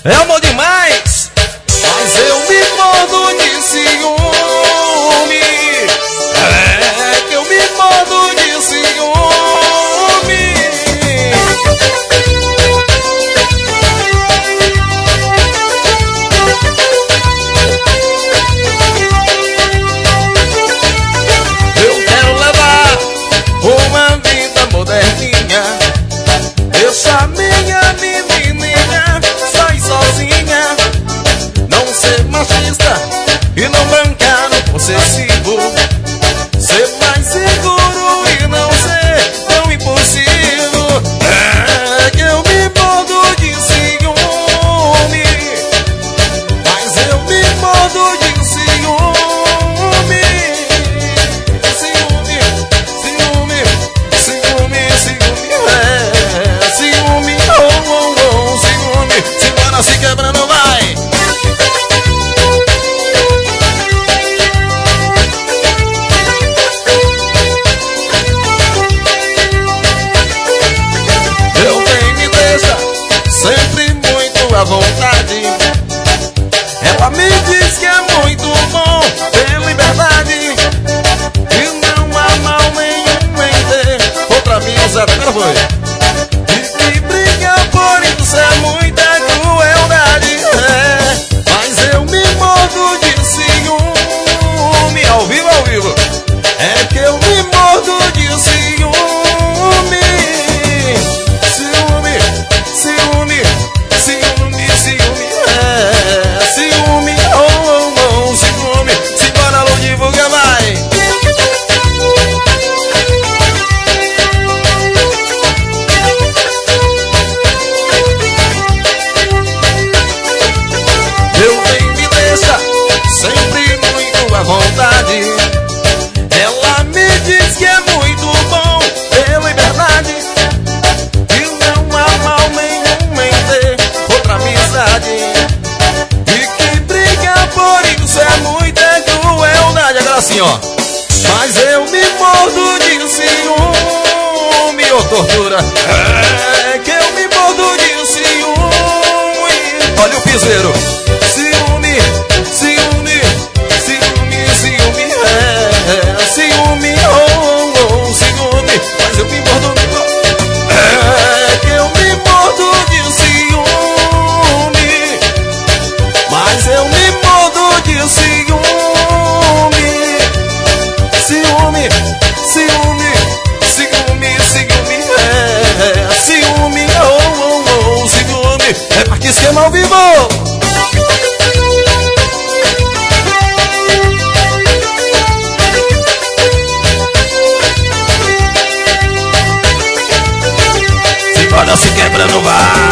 É amor demais, mas eu me mordo de ciúme. É que eu me mordo de ciúme. Eu quero levar uma vida moderninha, deixa minha menininha sair sozinha, não ser machista e não brincar no possessivo, ser mais seguro e não ser tão impulsivo. É que eu me mordo de ciúme, mas eu me mordo de ciúme. Ciúme, ciúme, ciúme, ciúme, ciúme, ciúme. Simbora se quebrando, vai. Eu tenho me deixa sempre muito à vontade. Ela me diz que é muito bom ter liberdade e não há mal nenhum em ter outra amizade. Agora foi. E que briga por isso é muita crueldade. Mas eu me mordo de ciúme. Ao vivo, ao vivo. É que eu me mordo de ciúme. Ciúme, ciúme, ciúme, ciúme. Ciúme, ciúme. Simbora, alô, divulga, vai. Eu tenho me deixa sempre muito à vontade. Ela me diz que é muito bom ter liberdade e não há mal nenhum em ter outra amizade. E que briga por isso é muita crueldade. Agora assim, ó. Mas eu me mordo de ciúme, ô tortura. É que eu me mordo de ciúme. Olha o piseiro. Ciúme, ciúme, ciúme, ciúme. Ciúme, ciúme. Mas eu me mordo, é que eu me mordo de ciúme. Mas eu me mordo de ciúme. Ciúme, ciúme, ciúme, ciúme. Ciúme, ciúme. É pra que esquema ao vivo. Simbora se quebrando, vai.